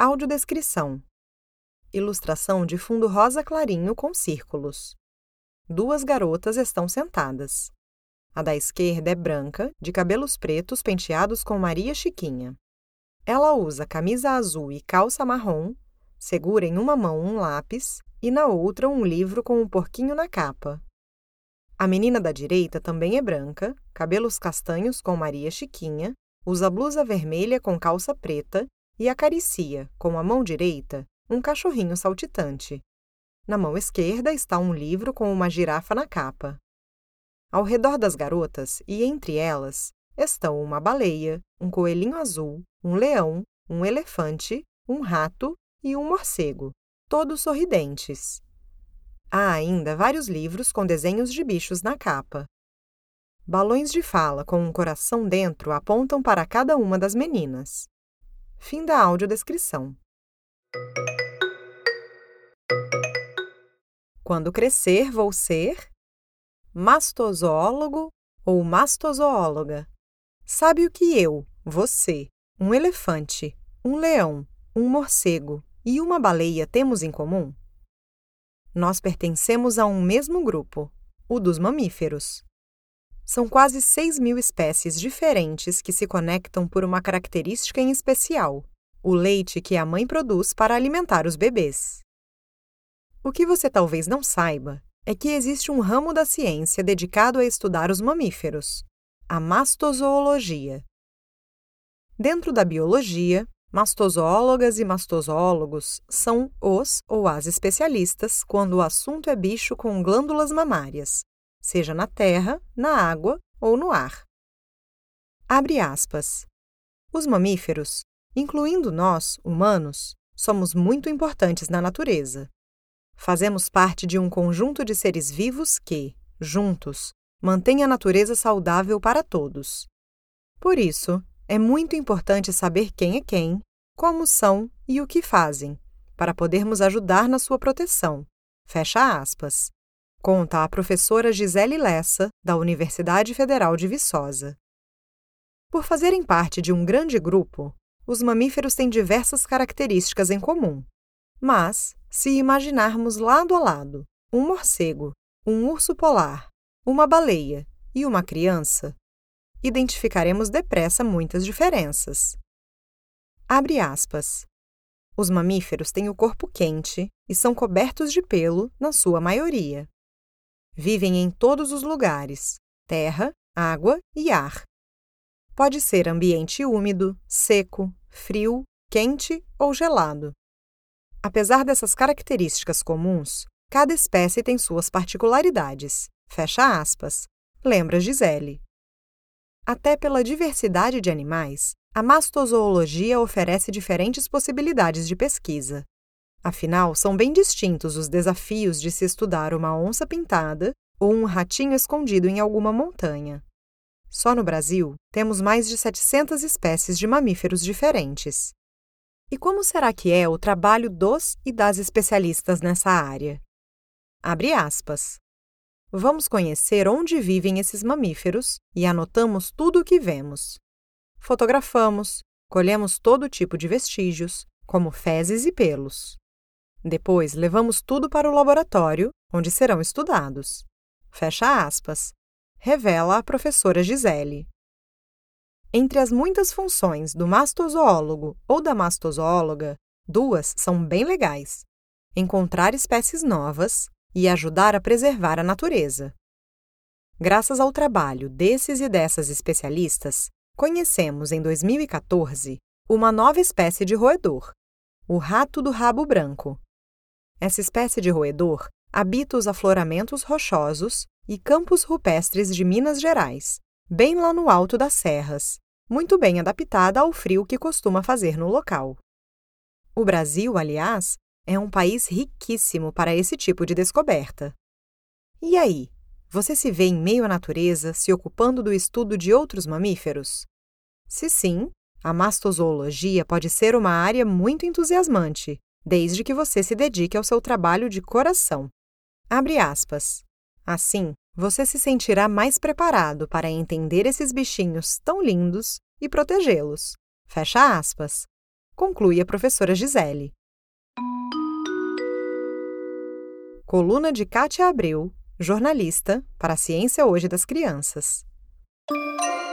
Audiodescrição. Ilustração de fundo rosa clarinho com círculos. 2 garotas estão sentadas. A da esquerda é branca, de cabelos pretos penteados com Maria Chiquinha. Ela usa camisa azul e calça marrom, segura em uma mão um lápis e na outra um livro com um porquinho na capa. A menina da direita também é branca, cabelos castanhos com Maria Chiquinha, usa blusa vermelha com calça preta e acaricia, com a mão direita, um cachorrinho saltitante. Na mão esquerda está um livro com uma girafa na capa. Ao redor das garotas e entre elas estão uma baleia, um coelhinho azul, um leão, um elefante, um rato e um morcego, todos sorridentes. Há ainda vários livros com desenhos de bichos na capa. Balões de fala com um coração dentro apontam para cada uma das meninas. Fim da audiodescrição. Quando crescer, vou ser mastozoólogo ou mastozoóloga. Sabe o que eu, você, um elefante, um leão, um morcego e uma baleia temos em comum? Nós pertencemos a um mesmo grupo, o dos mamíferos. São quase 6.000 espécies diferentes que se conectam por uma característica em especial: o leite que a mãe produz para alimentar os bebês. O que você talvez não saiba é que existe um ramo da ciência dedicado a estudar os mamíferos, a mastozoologia. Dentro da biologia, mastozoólogas e mastozoólogos são os ou as especialistas quando o assunto é bicho com glândulas mamárias, seja na terra, na água ou no ar. Abre aspas. Os mamíferos, incluindo nós, humanos, somos muito importantes na natureza. Fazemos parte de um conjunto de seres vivos que, juntos, mantém a natureza saudável para todos. Por isso, é muito importante saber quem é quem, como são e o que fazem, para podermos ajudar na sua proteção. Fecha aspas. Conta a professora Gisele Lessa, da Universidade Federal de Viçosa. Por fazerem parte de um grande grupo, os mamíferos têm diversas características em comum. Mas, se imaginarmos lado a lado um morcego, um urso polar, uma baleia e uma criança, identificaremos depressa muitas diferenças. Abre aspas. Os mamíferos têm o corpo quente e são cobertos de pelo, na sua maioria. Vivem em todos os lugares: terra, água e ar. Pode ser ambiente úmido, seco, frio, quente ou gelado. Apesar dessas características comuns, cada espécie tem suas particularidades. Fecha aspas. Lembra Gisele. Até pela diversidade de animais, a mastozoologia oferece diferentes possibilidades de pesquisa. Afinal, são bem distintos os desafios de se estudar uma onça pintada ou um ratinho escondido em alguma montanha. Só no Brasil, temos mais de 700 espécies de mamíferos diferentes. E como será que é o trabalho dos e das especialistas nessa área? Abre aspas. Vamos conhecer onde vivem esses mamíferos e anotamos tudo o que vemos. Fotografamos, colhemos todo tipo de vestígios, como fezes e pelos. Depois, levamos tudo para o laboratório, onde serão estudados. Fecha aspas. Revela a professora Gisele. Entre as muitas funções do mastozoólogo ou da mastozoóloga, 2 são bem legais: encontrar espécies novas e ajudar a preservar a natureza. Graças ao trabalho desses e dessas especialistas, conhecemos em 2014 uma nova espécie de roedor, o rato do rabo branco. Essa espécie de roedor habita os afloramentos rochosos e campos rupestres de Minas Gerais, bem lá no alto das serras, muito bem adaptada ao frio que costuma fazer no local. O Brasil, aliás, é um país riquíssimo para esse tipo de descoberta. E aí, você se vê em meio à natureza se ocupando do estudo de outros mamíferos? Se sim, a mastozoologia pode ser uma área muito entusiasmante, desde que você se dedique ao seu trabalho de coração. Abre aspas. Assim, você se sentirá mais preparado para entender esses bichinhos tão lindos e protegê-los. Fecha aspas. conclui a professora Gisele. Coluna de Kátia Abreu, jornalista, para a Ciência Hoje das Crianças.